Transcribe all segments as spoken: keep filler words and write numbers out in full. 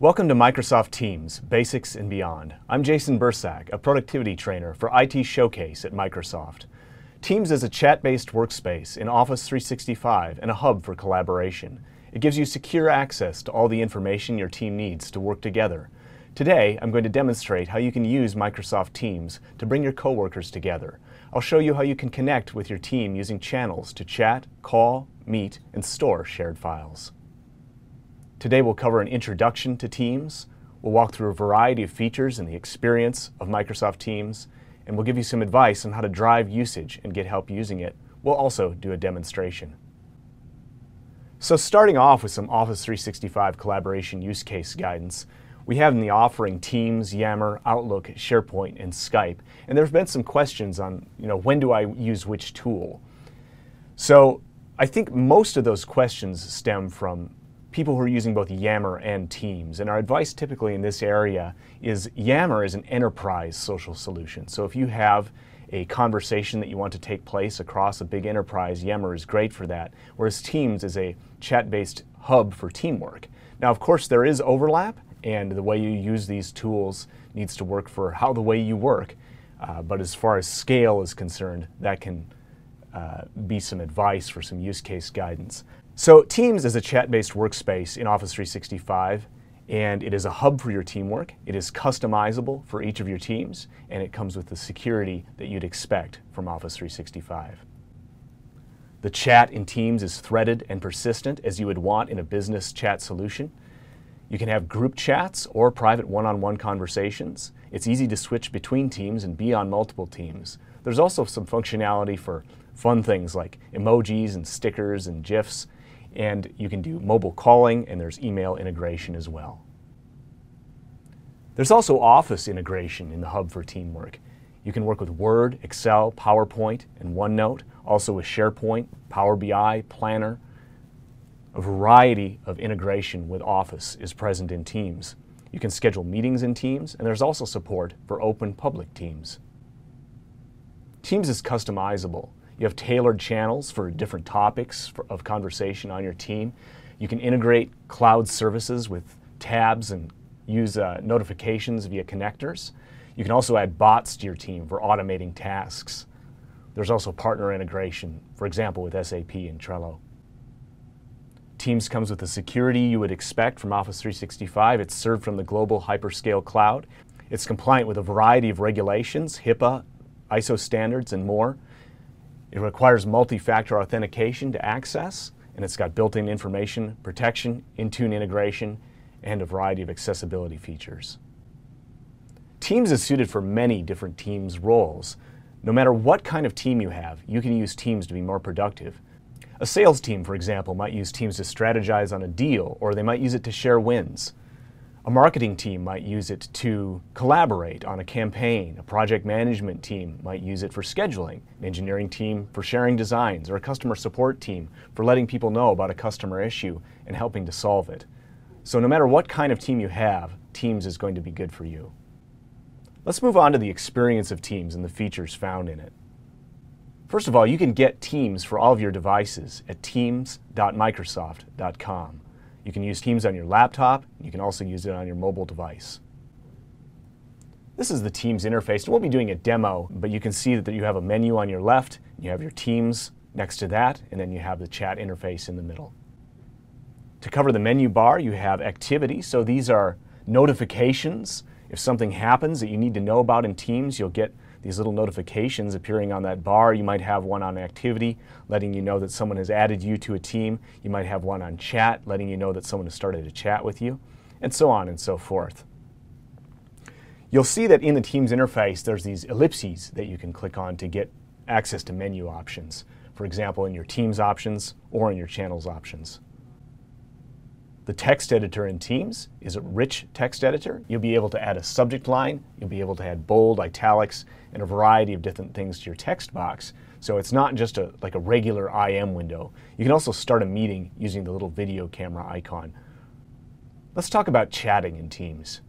Welcome to Microsoft Teams, Basics and Beyond. I'm Jason Bursack, a productivity trainer for I T Showcase at Microsoft. Teams is a chat-based workspace in Office three sixty-five and a hub for collaboration. It gives you secure access to all the information your team needs to work together. Today, I'm going to demonstrate how you can use Microsoft Teams to bring your coworkers together. I'll show you how you can connect with your team using channels to chat, call, meet, and store shared files. Today we'll cover an introduction to Teams, we'll walk through a variety of features and the experience of Microsoft Teams, and we'll give you some advice on how to drive usage and get help using it. We'll also do a demonstration. So starting off with some Office three sixty-five collaboration use case guidance, we have in the offering Teams, Yammer, Outlook, SharePoint, and Skype. And there have been some questions on, you know, when do I use which tool? So I think most of those questions stem from people who are using both Yammer and Teams. And our advice typically in this area is Yammer is an enterprise social solution. So if you have a conversation that you want to take place across a big enterprise, Yammer is great for that, whereas Teams is a chat-based hub for teamwork. Now, of course, there is overlap, and the way you use these tools needs to work for how the way you work. Uh, but as far as scale is concerned, that can uh, be some advice for some use case guidance. So Teams is a chat-based workspace in Office three sixty-five, and it is a hub for your teamwork. It is customizable for each of your teams, and it comes with the security that you'd expect from Office three sixty-five. The chat in Teams is threaded and persistent as you would want in a business chat solution. You can have group chats or private one-on-one conversations. It's easy to switch between teams and be on multiple teams. There's also some functionality for fun things like emojis and stickers and GIFs. And you can do mobile calling, and there's email integration as well. There's also Office integration in the hub for teamwork. You can work with Word, Excel, PowerPoint, and OneNote, also with SharePoint, Power B I, Planner. A variety of integration with Office is present in Teams. You can schedule meetings in Teams, and there's also support for open public Teams. Teams is customizable. You have tailored channels for different topics for, of conversation on your team. You can integrate cloud services with tabs and use uh, notifications via connectors. You can also add bots to your team for automating tasks. There's also partner integration, for example, with S A P and Trello. Teams comes with the security you would expect from Office three sixty-five. It's served from the global hyperscale cloud. It's compliant with a variety of regulations, HIPAA, I S O standards, and more. It requires multi-factor authentication to access, and it's got built-in information protection, Intune integration, and a variety of accessibility features. Teams is suited for many different Teams roles. No matter what kind of team you have, you can use Teams to be more productive. A sales team, for example, might use Teams to strategize on a deal, or they might use it to share wins. A marketing team might use it to collaborate on a campaign. A project management team might use it for scheduling. An engineering team for sharing designs, or a customer support team for letting people know about a customer issue and helping to solve it. So no matter what kind of team you have, Teams is going to be good for you. Let's move on to the experience of Teams and the features found in it. First of all, you can get Teams for all of your devices at teams dot microsoft dot com. You can use Teams on your laptop. You can also use it on your mobile device. This is the Teams interface. And we'll be doing a demo, but you can see that you have a menu on your left. You have your Teams next to that, and then you have the chat interface in the middle. To cover the menu bar, you have activity. So these are notifications. If something happens that you need to know about in Teams, you'll get these little notifications appearing on that bar. You might have one on activity, letting you know that someone has added you to a team. You might have one on chat, letting you know that someone has started to chat with you, and so on and so forth. You'll see that in the Teams interface, there's these ellipses that you can click on to get access to menu options. For example, in your Teams options or in your channels options. The text editor in Teams is a rich text editor. You'll be able to add a subject line. You'll be able to add bold, italics, and a variety of different things to your text box. So it's not just a, like a regular I M window. You can also start a meeting using the little video camera icon. Let's talk about chatting in Teams.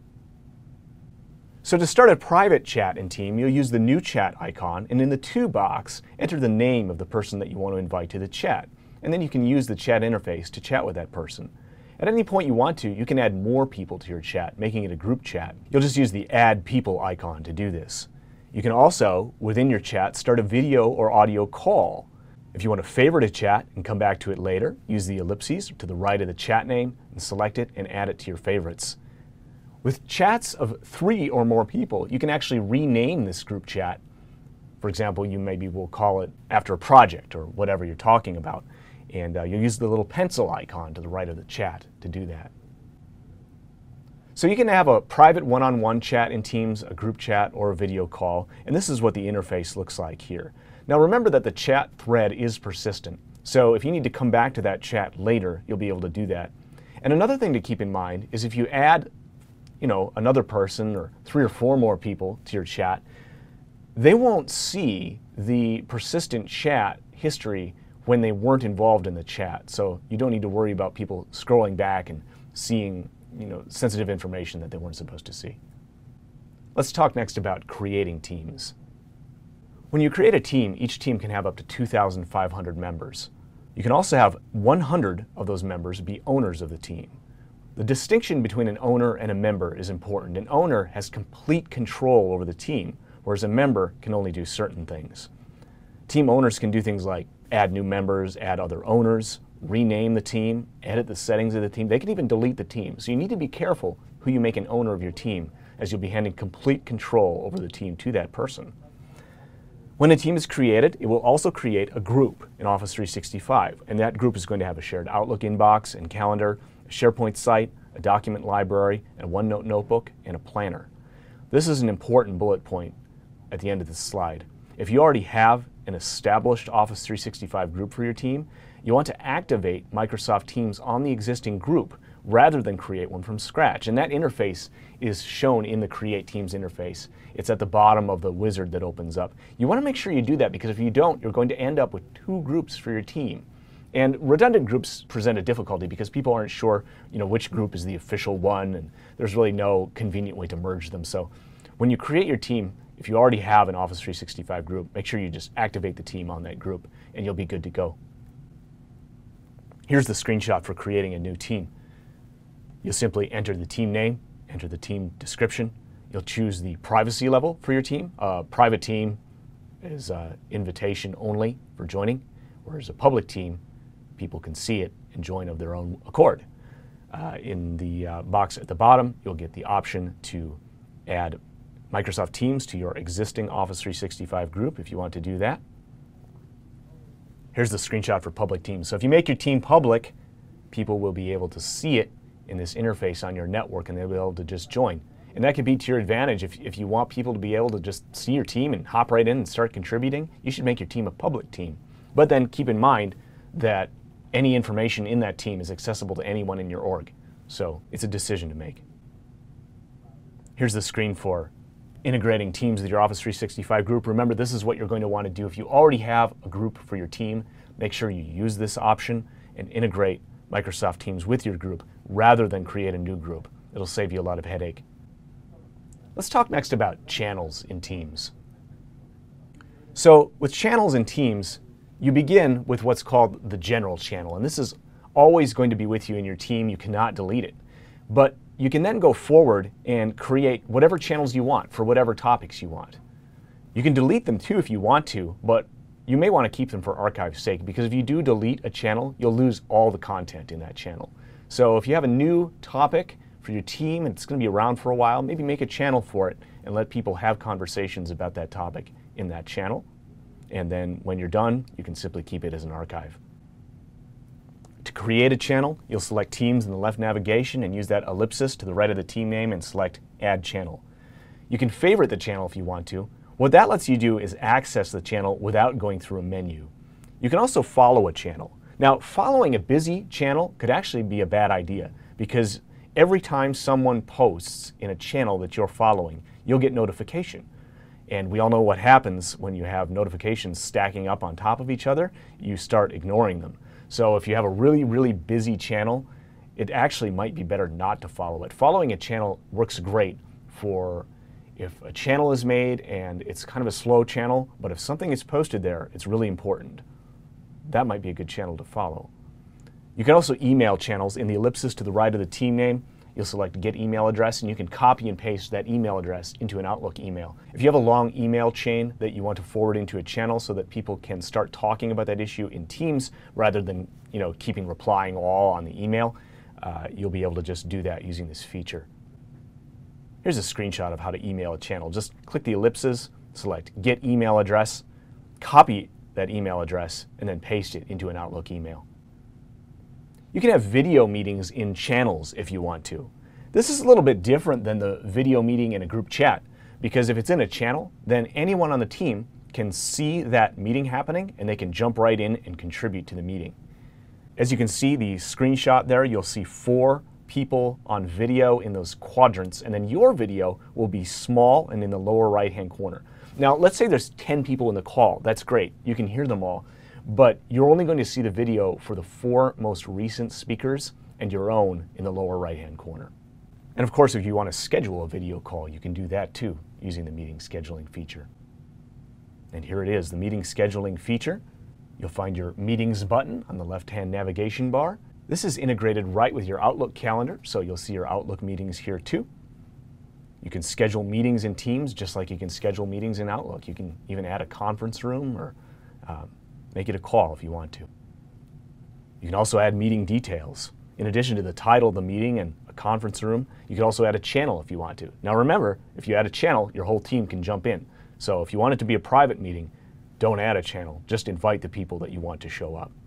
So to start a private chat in Teams, you'll use the new chat icon, and in the to box, enter the name of the person that you want to invite to the chat. And then you can use the chat interface to chat with that person. At any point you want to, you can add more people to your chat, making it a group chat. You'll just use the Add People icon to do this. You can also, within your chat, start a video or audio call. If you want to favorite a chat and come back to it later, use the ellipses to the right of the chat name and select it and add it to your favorites. With chats of three or more people, you can actually rename this group chat. For example, you maybe will call it after a project or whatever you're talking about. And uh, you'll use the little pencil icon to the right of the chat to do that. So you can have a private one-on-one chat in Teams, a group chat, or a video call, and this is what the interface looks like here. Now remember that the chat thread is persistent, so if you need to come back to that chat later, you'll be able to do that. And another thing to keep in mind is if you add, you know, another person or three or four more people to your chat, they won't see the persistent chat history when they weren't involved in the chat. So you don't need to worry about people scrolling back and seeing, you know, sensitive information that they weren't supposed to see. Let's talk next about creating teams. When you create a team, each team can have up to two thousand five hundred members. You can also have one hundred of those members be owners of the team. The distinction between an owner and a member is important. An owner has complete control over the team, whereas a member can only do certain things. Team owners can do things like add new members, add other owners, rename the team, edit the settings of the team. They can even delete the team. So you need to be careful who you make an owner of your team, as you'll be handing complete control over the team to that person. When a team is created, it will also create a group in Office three sixty-five, and that group is going to have a shared Outlook inbox and calendar, a SharePoint site, a document library, and a OneNote notebook, and a planner. This is an important bullet point at the end of this slide. If you already have an established Office three sixty-five group for your team, you want to activate Microsoft Teams on the existing group rather than create one from scratch. And that interface is shown in the Create Teams interface. It's at the bottom of the wizard that opens up. You want to make sure you do that, because if you don't, you're going to end up with two groups for your team. And redundant groups present a difficulty because people aren't sure, you know, which group is the official one, and there's really no convenient way to merge them. So when you create your team, if you already have an Office three sixty-five group, make sure you just activate the team on that group and you'll be good to go. Here's the screenshot for creating a new team. You'll simply enter the team name, enter the team description. You'll choose the privacy level for your team. A private team is uh, invitation only for joining, whereas a public team, people can see it and join of their own accord. Uh, in the uh, box at the bottom, you'll get the option to add Microsoft Teams to your existing Office three sixty-five group if you want to do that. Here's the screenshot for public teams. So if you make your team public, people will be able to see it in this interface on your network and they'll be able to just join. And that can be to your advantage. If, if you want people to be able to just see your team and hop right in and start contributing, you should make your team a public team. But then keep in mind that any information in that team is accessible to anyone in your org. So it's a decision to make. Here's the screen for integrating Teams with your Office three sixty-five group. Remember, this is what you're going to want to do. If you already have a group for your team, make sure you use this option and integrate Microsoft Teams with your group rather than create a new group. It'll save you a lot of headache. Let's talk next about channels in Teams. So with channels in Teams, you begin with what's called the general channel, and this is always going to be with you in your team. You cannot delete it. But you can then go forward and create whatever channels you want for whatever topics you want. You can delete them too if you want to, but you may want to keep them for archive's sake, because if you do delete a channel, you'll lose all the content in that channel. So if you have a new topic for your team and it's going to be around for a while, maybe make a channel for it and let people have conversations about that topic in that channel. And then when you're done, you can simply keep it as an archive. To create a channel, you'll select Teams in the left navigation and use that ellipsis to the right of the team name and select Add Channel. You can favorite the channel if you want to. What that lets you do is access the channel without going through a menu. You can also follow a channel. Now, following a busy channel could actually be a bad idea, because every time someone posts in a channel that you're following, you'll get notification. And we all know what happens when you have notifications stacking up on top of each other. You start ignoring them. So if you have a really, really busy channel, it actually might be better not to follow it. Following a channel works great for if a channel is made and it's kind of a slow channel, but if something is posted there, it's really important. That might be a good channel to follow. You can also email channels. In the ellipsis to the right of the team name, you'll select Get Email Address, and you can copy and paste that email address into an Outlook email. If you have a long email chain that you want to forward into a channel so that people can start talking about that issue in Teams rather than you know, keeping replying all on the email, uh, you'll be able to just do that using this feature. Here's a screenshot of how to email a channel. Just click the ellipses, select Get Email Address, copy that email address, and then paste it into an Outlook email. You can have video meetings in channels if you want to. This is a little bit different than the video meeting in a group chat, because if it's in a channel, then anyone on the team can see that meeting happening and they can jump right in and contribute to the meeting. As you can see, the screenshot there, you'll see four people on video in those quadrants, and then your video will be small and in the lower right-hand corner. Now, let's say there's ten people in the call. That's great. You can hear them all. But you're only going to see the video for the four most recent speakers and your own in the lower right-hand corner. And of course, if you want to schedule a video call, you can do that too using the meeting scheduling feature. And here it is, the meeting scheduling feature. You'll find your meetings button on the left-hand navigation bar. This is integrated right with your Outlook calendar, so you'll see your Outlook meetings here too. You can schedule meetings in Teams just like you can schedule meetings in Outlook. You can even add a conference room or um, make it a call if you want to. You can also add meeting details. In addition to the title of the meeting and a conference room, you can also add a channel if you want to. Now remember, if you add a channel, your whole team can jump in. So if you want it to be a private meeting, don't add a channel. Just invite the people that you want to show up.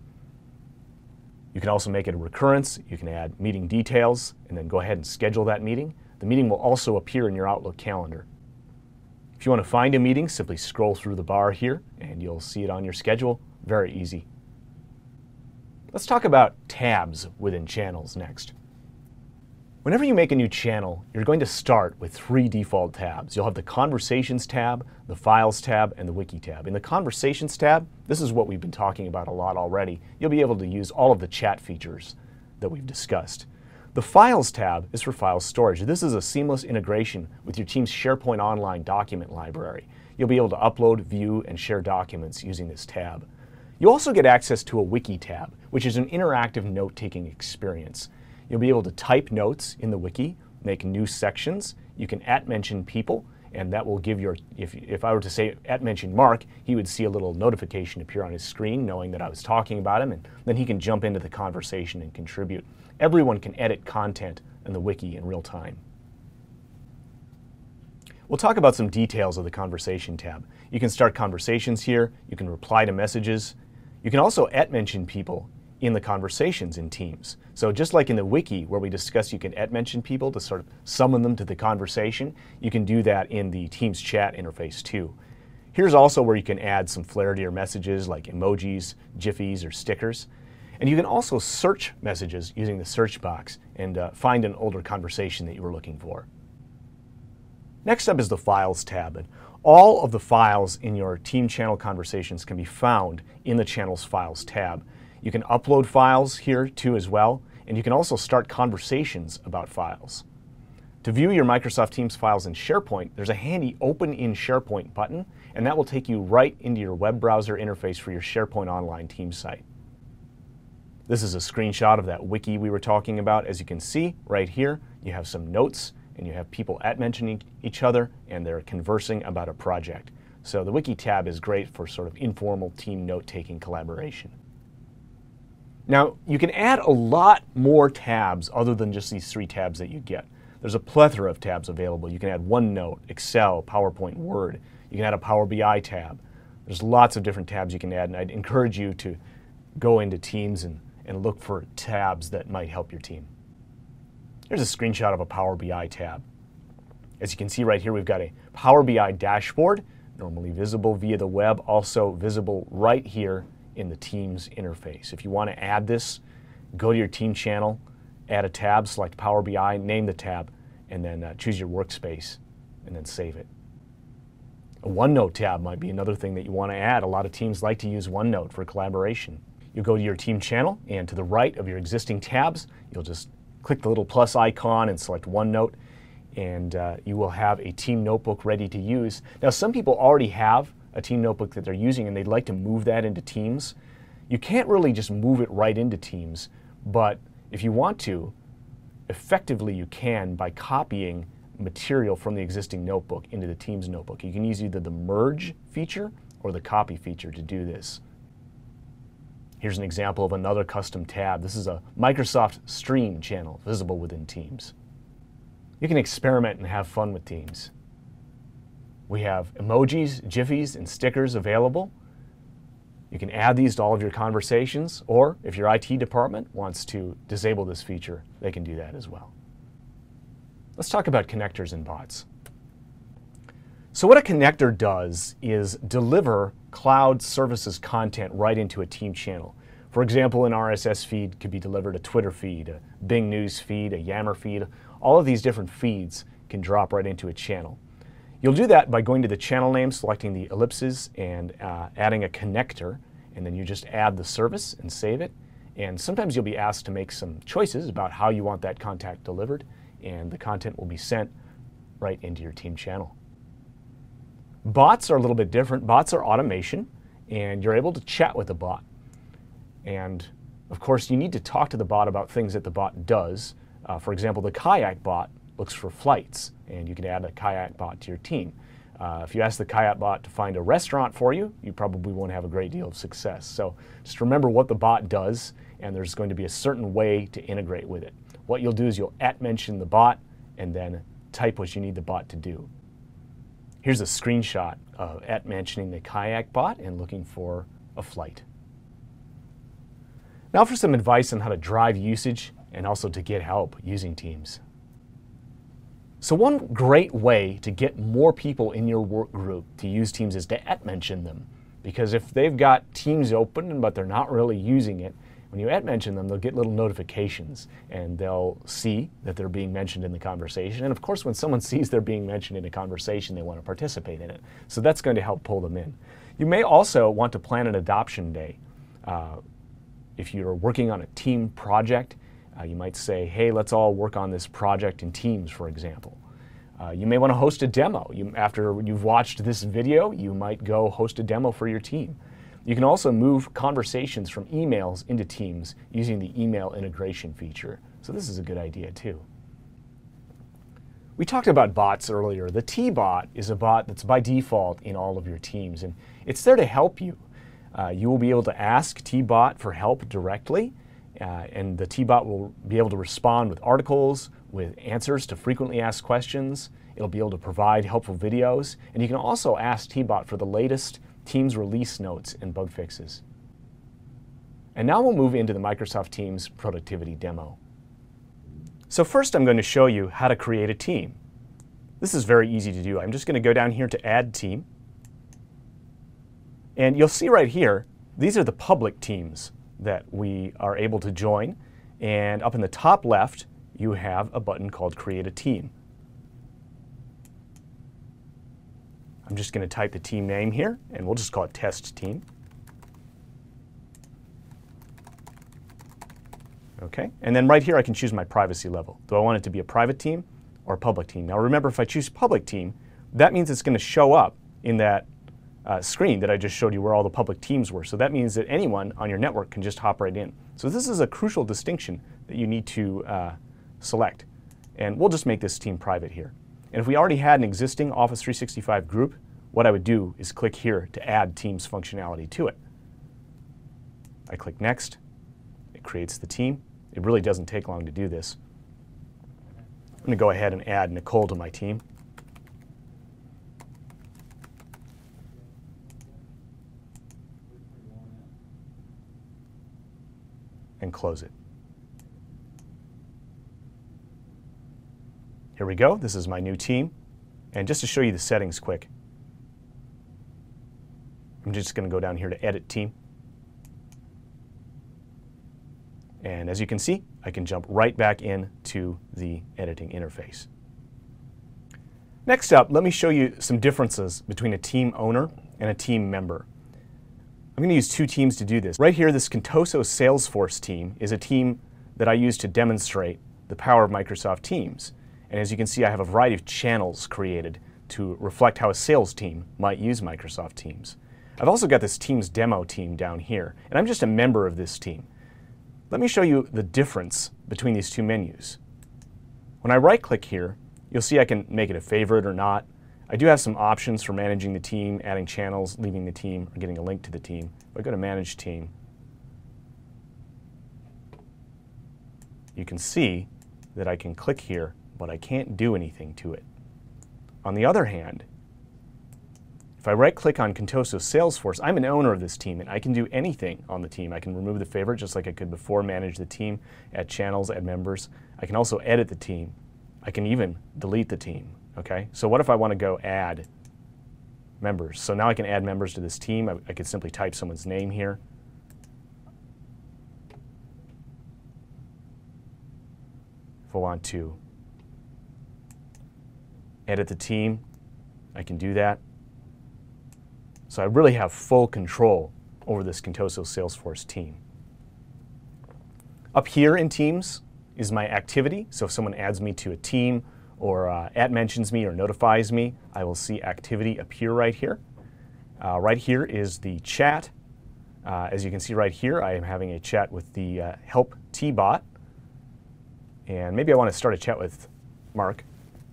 You can also make it a recurrence. You can add meeting details and then go ahead and schedule that meeting. The meeting will also appear in your Outlook calendar. If you want to find a meeting, simply scroll through the bar here and you'll see it on your schedule. Very easy. Let's talk about tabs within channels next. Whenever you make a new channel, you're going to start with three default tabs. You'll have the Conversations tab, the Files tab, and the Wiki tab. In the Conversations tab, this is what we've been talking about a lot already. You'll be able to use all of the chat features that we've discussed. The Files tab is for file storage. This is a seamless integration with your team's SharePoint Online document library. You'll be able to upload, view, and share documents using this tab. You also get access to a Wiki tab, which is an interactive note-taking experience. You'll be able to type notes in the Wiki, make new sections. You can at-mention people, and that will give your, if, if I were to say at-mention Mark, he would see a little notification appear on his screen knowing that I was talking about him, and then he can jump into the conversation and contribute. Everyone can edit content in the Wiki in real time. We'll talk about some details of the Conversation tab. You can start conversations here, you can reply to messages. You can also at-mention people in the conversations in Teams. So just like in the Wiki where we discussed you can at-mention people to sort of summon them to the conversation, you can do that in the Teams chat interface too. Here's also where you can add some flair to your messages like emojis, GIFs, or stickers. And you can also search messages using the search box and uh, find an older conversation that you were looking for. Next up is the Files tab. And all of the files in your team channel conversations can be found in the Channels Files tab. You can upload files here too as well, and you can also start conversations about files. To view your Microsoft Teams files in SharePoint, there's a handy Open in SharePoint button, and that will take you right into your web browser interface for your SharePoint Online Teams site. This is a screenshot of that wiki we were talking about. As you can see right here, you have some notes, and you have people at-mentioning each other, and they're conversing about a project. So the Wiki tab is great for sort of informal team note-taking collaboration. Now, you can add a lot more tabs other than just these three tabs that you get. There's a plethora of tabs available. You can add OneNote, Excel, PowerPoint, Word. You can add a Power B I tab. There's lots of different tabs you can add, and I'd encourage you to go into Teams and, and look for tabs that might help your team. Here's a screenshot of a Power B I tab. As you can see right here, we've got a Power B I dashboard, normally visible via the web, also visible right here in the Teams interface. If you want to add this, go to your team channel, add a tab, select Power B I, name the tab, and then uh, choose your workspace, and then save it. A OneNote tab might be another thing that you want to add. A lot of teams like to use OneNote for collaboration. You'll go to your team channel, and to the right of your existing tabs, you'll just click the little plus icon and select OneNote, and uh, you will have a team notebook ready to use. Now, some people already have a team notebook that they're using and they'd like to move that into Teams. You can't really just move it right into Teams, but if you want to, effectively you can by copying material from the existing notebook into the Teams notebook. You can use either the merge feature or the copy feature to do this. Here's an example of another custom tab. This is a Microsoft Stream channel visible within Teams. You can experiment and have fun with Teams. We have emojis, GIFs, and stickers available. You can add these to all of your conversations, or if your I T department wants to disable this feature, they can do that as well. Let's talk about connectors and bots. So what a connector does is deliver cloud services content right into a team channel. For example, an R S S feed could be delivered, a Twitter feed, a Bing News feed, a Yammer feed. All of these different feeds can drop right into a channel. You'll do that by going to the channel name, selecting the ellipses, and uh, adding a connector, and then you just add the service and save it. And sometimes you'll be asked to make some choices about how you want that content delivered, and the content will be sent right into your team channel. Bots are a little bit different. Bots are automation, and you're able to chat with the bot. And of course, you need to talk to the bot about things that the bot does. Uh, for example, the Kayak bot looks for flights, and you can add a Kayak bot to your team. Uh, if you ask the Kayak bot to find a restaurant for you, you probably won't have a great deal of success. So just remember what the bot does, and there's going to be a certain way to integrate with it. What you'll do is you'll at mention the bot, and then type what you need the bot to do. Here's a screenshot of at mentioning the Kayak bot and looking for a flight. Now for some advice on how to drive usage and also to get help using Teams. So one great way to get more people in your work group to use Teams is to at mention them. Because if they've got Teams open but they're not really using it, when you at mention them, they'll get little notifications and they'll see that they're being mentioned in the conversation. And of course, when someone sees they're being mentioned in a conversation, they want to participate in it. So that's going to help pull them in. You may also want to plan an adoption day. Uh, if you're working on a team project, Uh, you might say, hey, let's all work on this project in Teams, for example. Uh, you may want to host a demo. You, after you've watched this video, you might go host a demo for your team. You can also move conversations from emails into Teams using the email integration feature. So this is a good idea too. We talked about bots earlier. The T-bot is a bot that's by default in all of your teams, and it's there to help you. Uh, you will be able to ask T-bot for help directly. Uh, and the T-bot will be able to respond with articles, with answers to frequently asked questions. It'll be able to provide helpful videos. And you can also ask T-bot for the latest Teams release notes and bug fixes. And now we'll move into the Microsoft Teams productivity demo. So first I'm going to show you how to create a team. This is very easy to do. I'm just going to go down here to Add Team. And you'll see right here, these are the public teams that we are able to join, and up in the top left you have a button called Create a Team. I'm just going to type the team name here, and we'll just call it Test Team. Okay, and then right here I can choose my privacy level. Do I want it to be a private team or a public team? Now remember, if I choose public team, that means it's going to show up in that Uh, screen that I just showed you where all the public teams were. So that means that anyone on your network can just hop right in. So this is a crucial distinction that you need to uh, select. And we'll just make this team private here. And if we already had an existing Office three sixty-five group, what I would do is click here to add Teams functionality to it. I click Next. It creates the team. It really doesn't take long to do this. I'm going to go ahead and add Nicole to my team. And close it. Here we go. This is my new team. And just to show you the settings quick, I'm just going to go down here to Edit Team. And as you can see, I can jump right back into the editing interface. Next up, let me show you some differences between a team owner and a team member. I'm going to use two teams to do this. Right here, this Contoso Salesforce team is a team that I use to demonstrate the power of Microsoft Teams. And as you can see, I have a variety of channels created to reflect how a sales team might use Microsoft Teams. I've also got this Teams demo team down here, and I'm just a member of this team. let me show you the difference between these two menus. When I right-click here, you'll see I can make it a favorite or not. I do have some options for managing the team, adding channels, leaving the team, or getting a link to the team. If I go to Manage Team, you can see that I can click here, but I can't do anything to it. On the other hand, if I right-click on Contoso Salesforce, I'm an owner of this team, and I can do anything on the team. I can remove the favorite just like I could before, manage the team, add channels, add members. I can also edit the team. I can even delete the team, okay? So what if I want to go add members? So now I can add members to this team. I, I could simply type someone's name here. If I want to edit the team, I can do that. So I really have full control over this Contoso Salesforce team. Up here in Teams is my activity. So if someone adds me to a team or uh, at mentions me or notifies me, I will see activity appear right here. Uh, right here is the chat. Uh, as you can see right here, I am having a chat with the uh, Help T-Bot. And maybe I want to start a chat with Mark.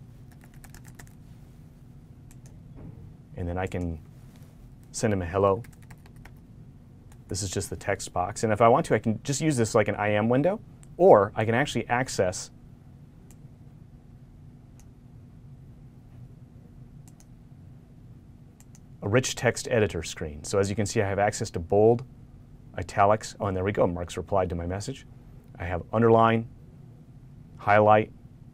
And then I can send him a hello. This is just the text box. And if I want to, I can just use this like an I am window, or I can actually access a rich text editor screen. So as you can see, I have access to bold, italics. Oh, and there we go. Mark's replied to my message. I have underline, highlight,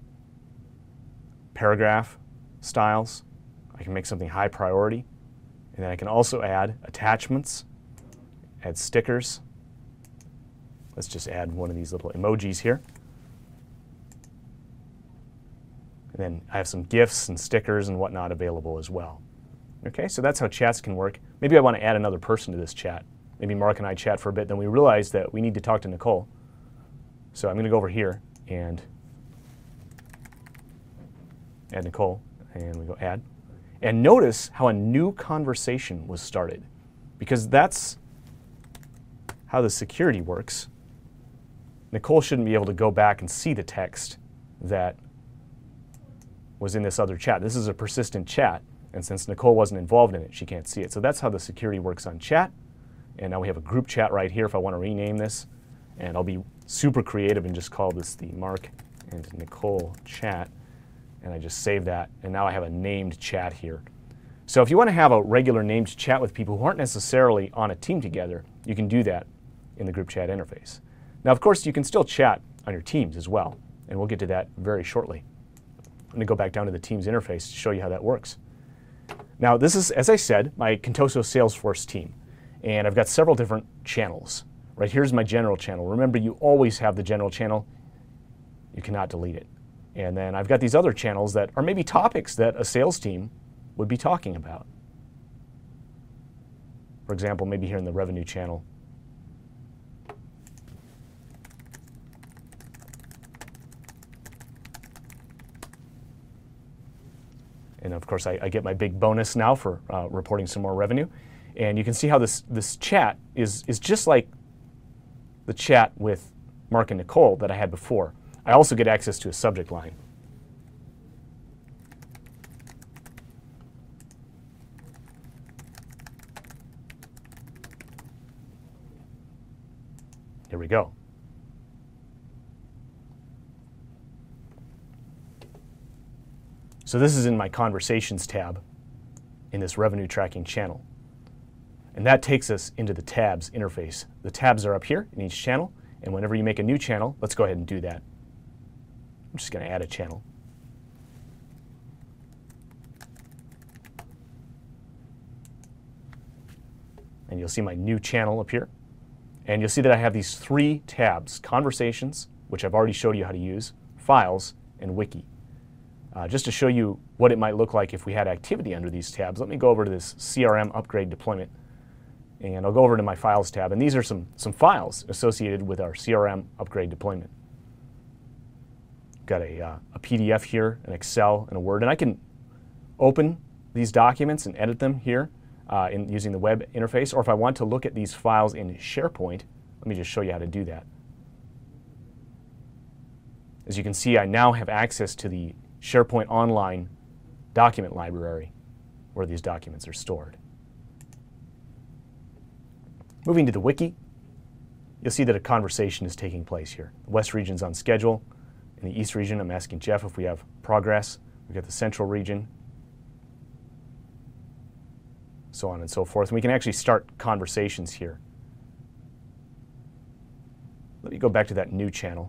paragraph styles. I can make something high priority. And then I can also add attachments, add stickers. Let's just add one of these little emojis here. And then I have some GIFs and stickers and whatnot available as well. Okay, so that's how chats can work. Maybe I want to add another person to this chat. Maybe Mark and I chat for a bit, then we realize that we need to talk to Nicole. So I'm going to go over here and add Nicole, and we go add. And notice how a new conversation was started, because that's how the security works. Nicole shouldn't be able to go back and see the text that was in this other chat. This is a persistent chat, and since Nicole wasn't involved in it, she can't see it. So that's how the security works on chat. And now we have a group chat right here if I want to rename this. And I'll be super creative and just call this the Mark and Nicole chat. And I just save that, and now I have a named chat here. So if you want to have a regular named chat with people who aren't necessarily on a team together, you can do that in the group chat interface. Now, of course, you can still chat on your teams as well, and we'll get to that very shortly. I'm going to go back down to the Teams interface to show you how that works. Now, this is, as I said, my Contoso Salesforce team, and I've got several different channels. Right here's my general channel. Remember, you always have the general channel. You cannot delete it. And then I've got these other channels that are maybe topics that a sales team would be talking about. For example, maybe here in the revenue channel. And of course, I, I get my big bonus now for uh, reporting some more revenue. And you can see how this, this chat is, is just like the chat with Mark and Nicole that I had before. I also get access to a subject line. Here we go. So this is in my Conversations tab in this revenue tracking channel. And that takes us into the tabs interface. The tabs are up here in each channel, and whenever you make a new channel, let's go ahead and do that. I'm just going to add a channel. And you'll see my new channel appear. And you'll see that I have these three tabs: Conversations, which I've already showed you how to use, Files, and Wiki. Uh, just to show you what it might look like if we had activity under these tabs, let me go over to this C R M upgrade deployment. And I'll go over to my Files tab. And these are some, some files associated with our C R M upgrade deployment. Got a, uh, a P D F here, an Excel, and a Word. And I can open these documents and edit them here uh, in using the web interface. Or if I want to look at these files in SharePoint, let me just show you how to do that. As you can see, I now have access to the SharePoint Online document library where these documents are stored. Moving to the wiki, you'll see that a conversation is taking place here. The West region's on schedule. In the East region, I'm asking Jeff if we have progress. We've got the Central region, so on and so forth. And we can actually start conversations here. Let me go back to that new channel.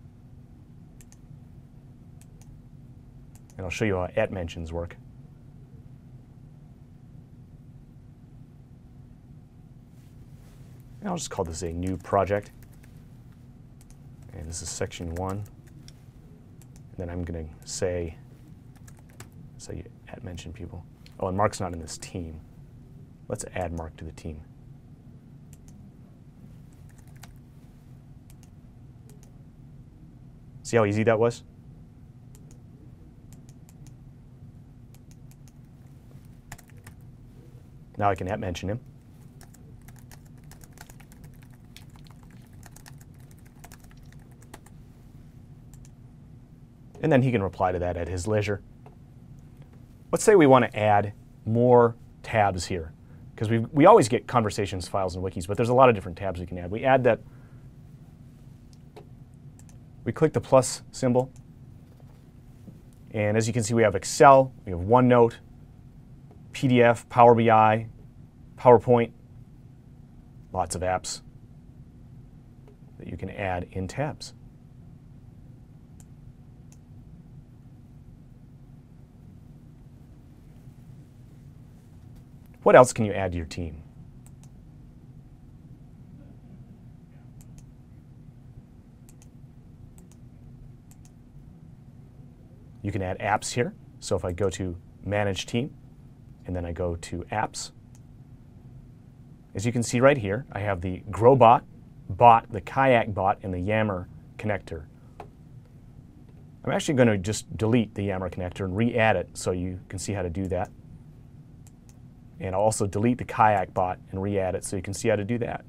And I'll show you how at mentions work. And I'll just call this a new project. And this is section one. And then I'm going to say, say at mention people. Oh, and Mark's not in this team. Let's add Mark to the team. See how easy that was? Now I can at mention him. And then he can reply to that at his leisure. Let's say we want to add more tabs here, because we we always get conversations, files, and wikis, but there's a lot of different tabs we can add. We add that, we click the plus symbol, and as you can see, we have Excel, we have OneNote, P D F, Power B I, PowerPoint, lots of apps that you can add in tabs. What else can you add to your team? You can add apps here. So if I go to Manage Team, and then I go to Apps, as you can see right here, I have the GrowBot, Bot, the Kayak Bot, and the Yammer connector. I'm actually going to just delete the Yammer connector and re-add it so you can see how to do that. And I'll also delete the Kayak Bot and re-add it so you can see how to do that.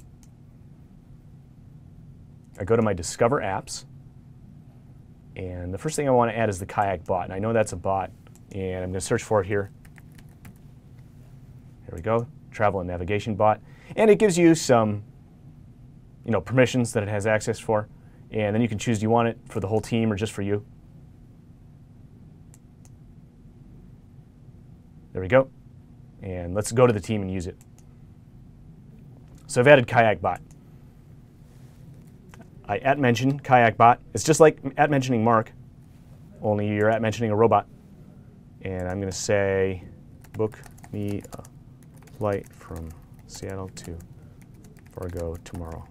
I go to my Discover Apps, and the first thing I want to add is the Kayak Bot. And I know that's a bot, and I'm going to search for it here. Here we go, Travel and Navigation Bot. And it gives you some you know, permissions that it has access for. And then you can choose, do you want it for the whole team or just for you? There we go. And let's go to the team and use it. So I've added Kayak Bot. I at mention Kayak Bot. It's just like at mentioning Mark, only you're at mentioning a robot. And I'm going to say, book me a flight from Seattle to Fargo tomorrow.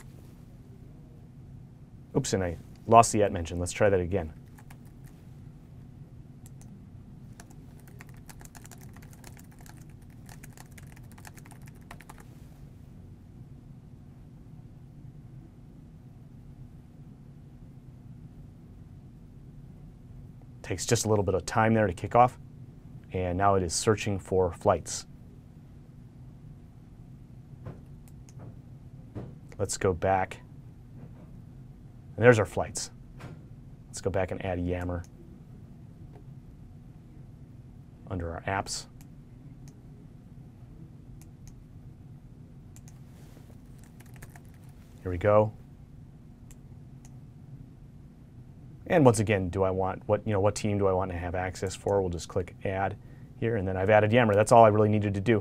Oops, and I lost the at mention. Let's try that again. Takes just a little bit of time there to kick off, and now it is searching for flights. Let's go back, and there's our flights. Let's go back and add Yammer under our apps. Here we go. And once again, do I want what you know what team do I want to have access for? We'll just click Add here, and then I've added Yammer. That's all I really needed to do.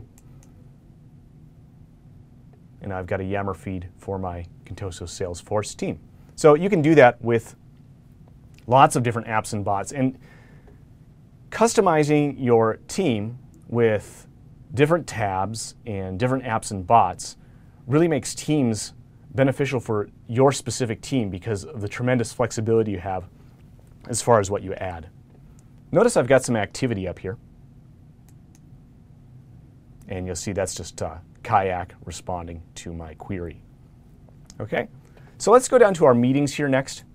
And I've got a Yammer feed for my Contoso Salesforce team. So you can do that with lots of different apps and bots. And customizing your team with different tabs and different apps and bots really makes teams beneficial for your specific team because of the tremendous flexibility you have as far as what you add. Notice I've got some activity up here. And you'll see that's just uh, Kayak responding to my query. Okay, so let's go down to our meetings here next.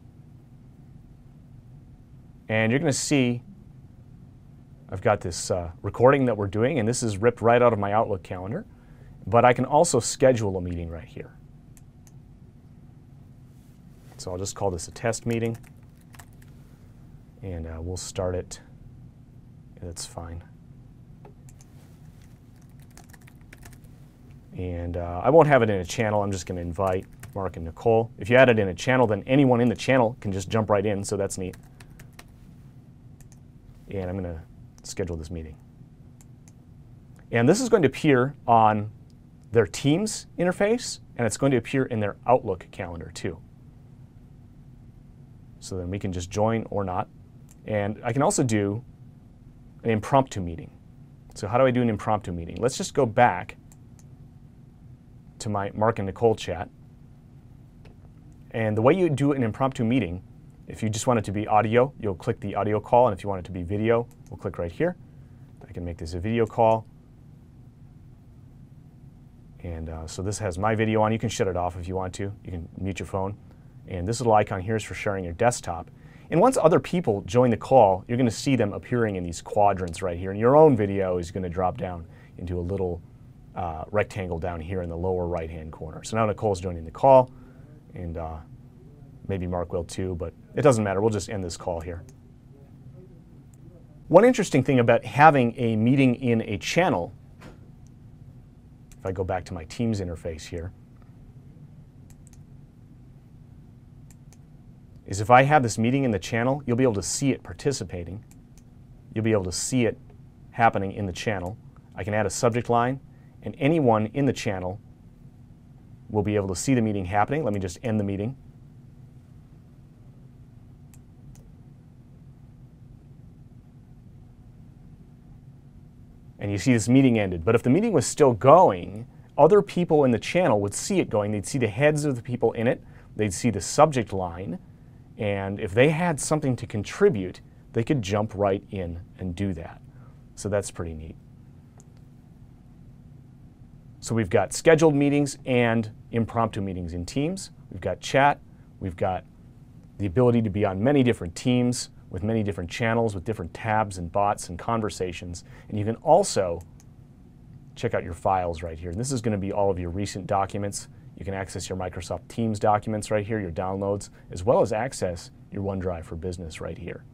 And you're going to see I've got this uh, recording that we're doing, and this is ripped right out of my Outlook calendar. But I can also schedule a meeting right here. So I'll just call this a test meeting. And uh, we'll start it. That's fine. And uh, I won't have it in a channel. I'm just going to invite Mark and Nicole. If you add it in a channel, then anyone in the channel can just jump right in, so that's neat. And I'm going to schedule this meeting. And this is going to appear on their Teams interface, and it's going to appear in their Outlook calendar too. So then we can just join or not. And I can also do an impromptu meeting. So how do I do an impromptu meeting? Let's just go back to my Mark and Nicole chat. And the way you do an impromptu meeting, if you just want it to be audio, you'll click the audio call, and if you want it to be video, we'll click right here. I can make this a video call. And uh, so this has my video on. You can shut it off if you want to. You can mute your phone. And this little icon here is for sharing your desktop. And once other people join the call, you're going to see them appearing in these quadrants right here. And your own video is going to drop down into a little uh, rectangle down here in the lower right-hand corner. So now Nicole's joining the call, and uh, maybe Mark will too, but it doesn't matter. We'll just end this call here. One interesting thing about having a meeting in a channel, if I go back to my Teams interface here, is if I have this meeting in the channel, you'll be able to see it participating. You'll be able to see it happening in the channel. I can add a subject line, and anyone in the channel will be able to see the meeting happening. Let me just end the meeting. And you see this meeting ended. But if the meeting was still going, other people in the channel would see it going. They'd see the heads of the people in it. They'd see the subject line. And if they had something to contribute, they could jump right in and do that. So that's pretty neat. So we've got scheduled meetings and impromptu meetings in Teams. We've got chat. We've got the ability to be on many different teams with many different channels, with different tabs and bots and conversations. And you can also check out your files right here. And this is going to be all of your recent documents. You can access your Microsoft Teams documents right here, your downloads, as well as access your OneDrive for Business right here.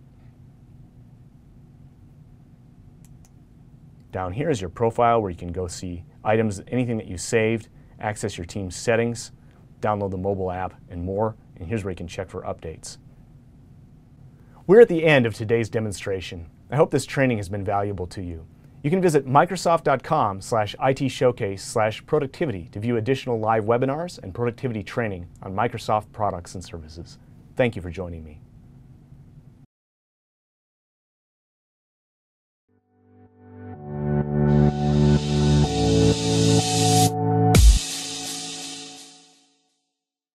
Down here is your profile where you can go see items, anything that you saved, access your Teams settings, download the mobile app, and more. And here's where you can check for updates. We're at the end of today's demonstration. I hope this training has been valuable to you. You can visit Microsoft.com slash IT Showcase slash productivity to view additional live webinars and productivity training on Microsoft products and services. Thank you for joining me.